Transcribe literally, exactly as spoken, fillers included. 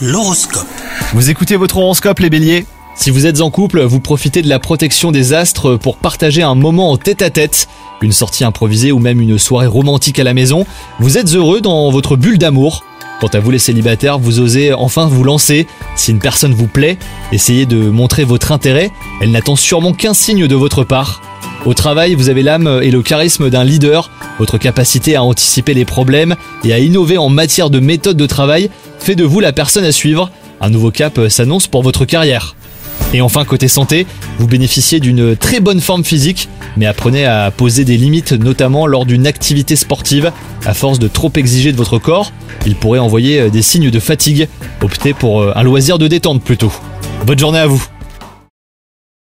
L'horoscope. Vous écoutez votre horoscope les béliers ? Si vous êtes en couple, vous profitez de la protection des astres pour partager un moment en tête-à-tête, une sortie improvisée ou même une soirée romantique à la maison. Vous êtes heureux dans votre bulle d'amour. Quant à vous les célibataires, vous osez enfin vous lancer. Si une personne vous plaît, essayez de montrer votre intérêt. Elle n'attend sûrement qu'un signe de votre part. Au travail, vous avez l'âme et le charisme d'un leader. Votre capacité à anticiper les problèmes et à innover en matière de méthode de travail fait de vous la personne à suivre. Un nouveau cap s'annonce pour votre carrière. Et enfin, côté santé, vous bénéficiez d'une très bonne forme physique, mais apprenez à poser des limites, notamment lors d'une activité sportive. À force de trop exiger de votre corps, il pourrait envoyer des signes de fatigue. Optez pour un loisir de détente plutôt. Bonne journée à vous.